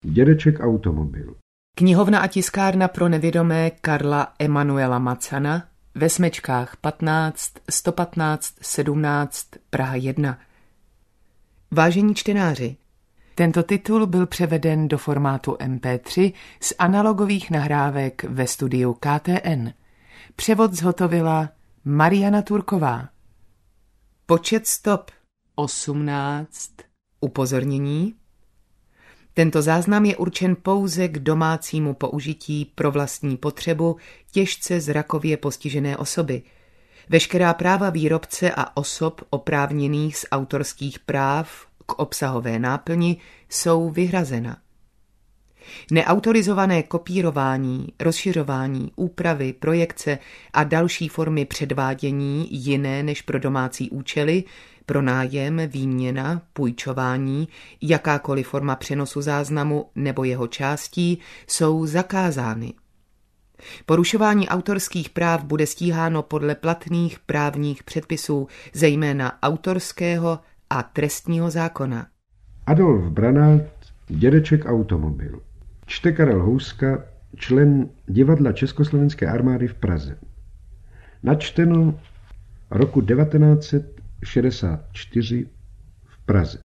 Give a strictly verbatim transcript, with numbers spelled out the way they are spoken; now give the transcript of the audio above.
Dědeček automobil. Knihovna a tiskárna pro nevědomé Karla Emanuela Macana ve Smečkách patnáct, sto patnáct, sedmnáct, Praha jedna. Vážení čtenáři, tento titul byl převeden do formátu em pé tři z analogových nahrávek ve studiu K T N. Převod zhotovila Mariana Turková. Počet stop osmnáct. Upozornění. Tento záznam je určen pouze k domácímu použití pro vlastní potřebu těžce zrakově postižené osoby. Veškerá práva výrobce a osob oprávněných z autorských práv k obsahové náplni jsou vyhrazena. Neautorizované kopírování, rozšiřování, úpravy, projekce a další formy předvádění jiné než pro domácí účely, pronájem, výměna, půjčování, jakákoliv forma přenosu záznamu nebo jeho částí jsou zakázány. Porušování autorských práv bude stíháno podle platných právních předpisů, zejména autorského a trestního zákona. Adolf Branát, dědeček automobil. Čte Karel Houska, člen divadla Československé armády v Praze. Načteno roku devatenáct set šedesát čtyři v Praze.